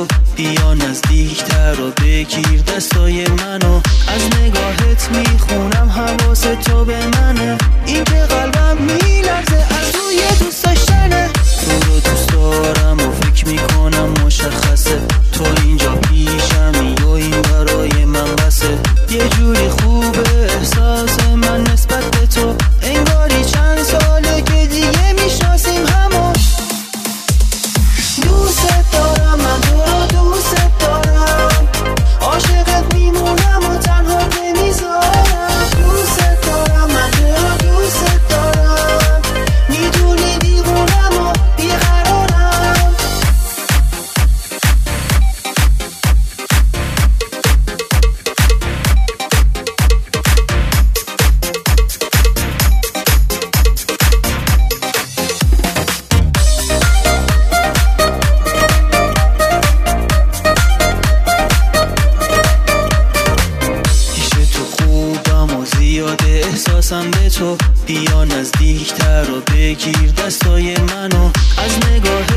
تو، بیا نزدیکتر و بگیر دستای منو. از نگاهت میخونم حواس تو به منه، این که قلبم میلرزه از روی دوست داشتنه. تو رو دوست دارم و فکر میکنم مشخصه، تو اینجا پیشمی و این برای من بسه. یه جوری خوبه احساس من نسبت به تو، انگاری چند ساله که دیگه میشناسیم همو. دوست دارم، من تو رو دوست دارم، عاشقت میمونم و تنها نمیذارم. دوست دارم، من تو رو دوست دارم، میدونی دیوونم و بیقرارم. احساسم به تو، بیا نزدیکتر و بگیر دستای منو. از نگاه